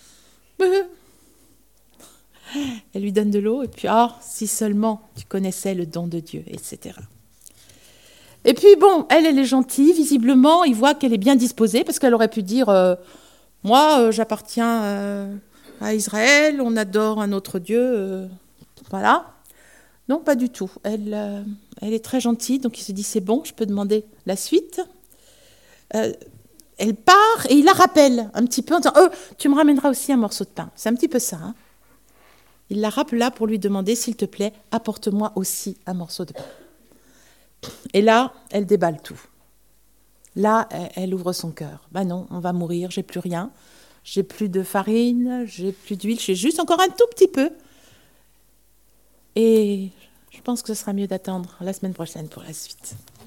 Elle lui donne de l'eau, et puis, ah, si seulement tu connaissais le don de Dieu, et cetera. Et puis, bon, elle, elle est gentille, visiblement, il voit qu'elle est bien disposée, parce qu'elle aurait pu dire, euh, moi, euh, j'appartiens... Euh, à Israël, on adore un autre Dieu, euh, voilà. Non, pas du tout. Elle, euh, elle est très gentille, donc il se dit, c'est bon, je peux demander la suite. Euh, elle part et il la rappelle un petit peu en disant, oh, tu me ramèneras aussi un morceau de pain. C'est un petit peu ça. Hein. Il la rappela pour lui demander, s'il te plaît, apporte-moi aussi un morceau de pain. Et là, elle déballe tout. Là, elle, elle ouvre son cœur. Ben non, on va mourir, j'ai plus rien. J'ai plus de farine, j'ai plus d'huile, j'ai juste encore un tout petit peu. Et je pense que ce sera mieux d'attendre la semaine prochaine pour la suite.